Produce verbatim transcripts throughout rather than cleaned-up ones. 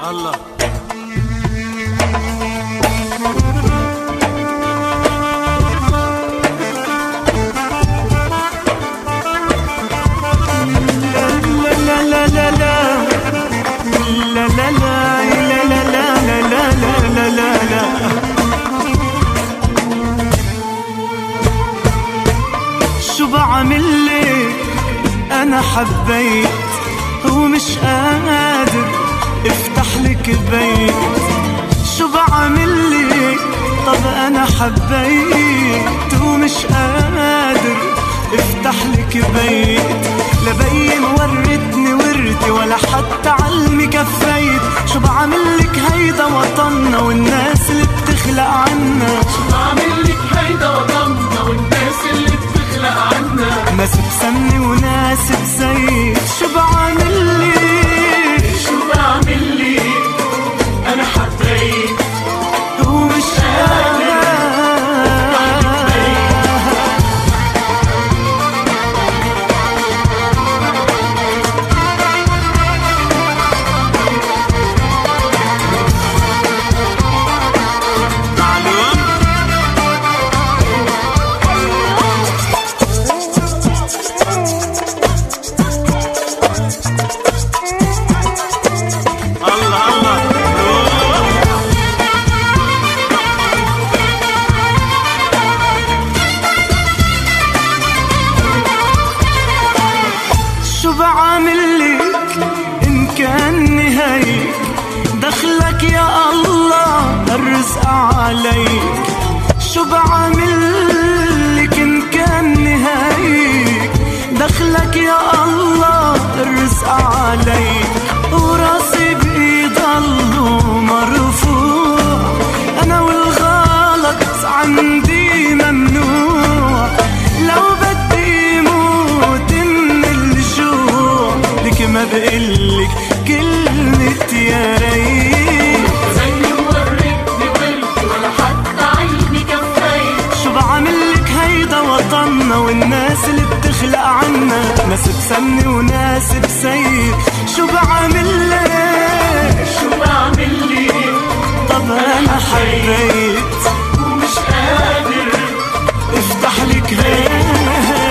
الله. شو بعملك أنا حبيت ومش قادر افتح لك بيت. شو بعملك طب أنا حبيت ومش قادر افتح لك بيت. لبين ورتني ورتي ولا حتى علمي كفيت. شو بعملك هيدا وطننا والناس اللي بتخلق عنا. شو بعملك هيدا وطننا والناس اللي بتخلق عنا. ناس بسمني وناس بزيت. شو بعملك شو بعملك أنا حبيت ومش قادر. شو بعملك إن كان نهايك دخلك يا الله الرزق عليك. شو بعملك إن كان نهايك دخلك يا الله الرزق عليك. وراسي بإيد الله مرفوع أنا والغلط عندي ممنوع. لو بدي موت من الجوع لك ما بقلك كلمة يا ريت. زي ورتني ورتي ولا حتى علمي كفيت. شو بعملك هيدا وطننا والناس اللي بتخلق عنا. ناس بسمني وناس بسير. شو بعملك شو بعملك طب أنا حبيت ومش قادر افتح لك بيت.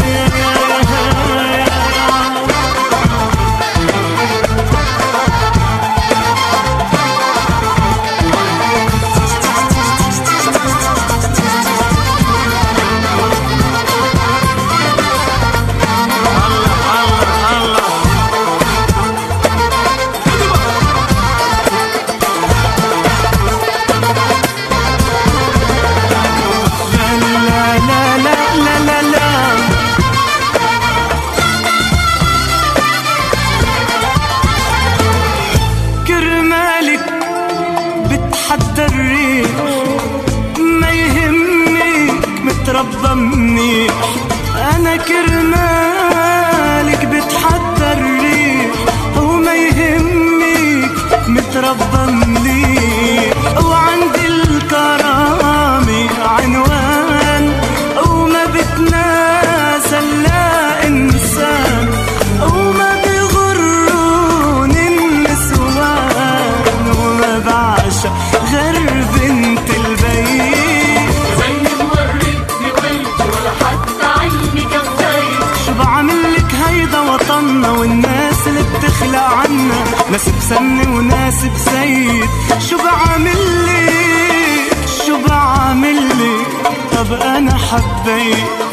حتى الريح ما يهمك متربى منيح. أنا كرمالك بتحدى الريح وما يهمك متربى منيح. وعندي الكرامة عنوان وما بتناسى لا إنسان. وما بغروني النسوان وما بعشق غير بنت البيت. زي ورتني ورتي ولا حتى علمي كفيت. شو بعملك هيدا وطننا والناس اللي بتخلق عنا. ناس بسمني وناس بزيت. شو بعملك شو بعملك طب أنا حبيت